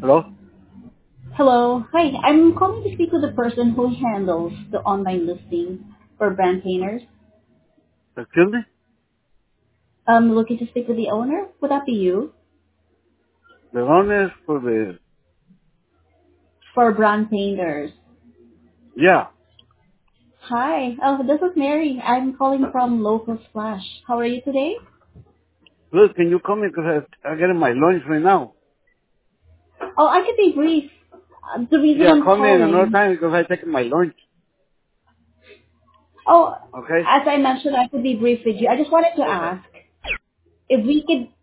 Hello? Hello. Hi. I'm calling to speak with the person who handles the online listing for brand painters. Excuse me? I'm looking to speak with the owner. Would that be you? The one is for the, For brand painters. yeah. Hi. Oh, this is Mary. I'm calling from Local Splash. How are you today? Look, can you come in because I'm getting my lunch right now. Oh, I could be brief. The reason Yeah, I'm call me in another calling. time because I'm taking my lunch. Oh, Okay? as I mentioned, I could be brief with you. I just wanted to ask if we could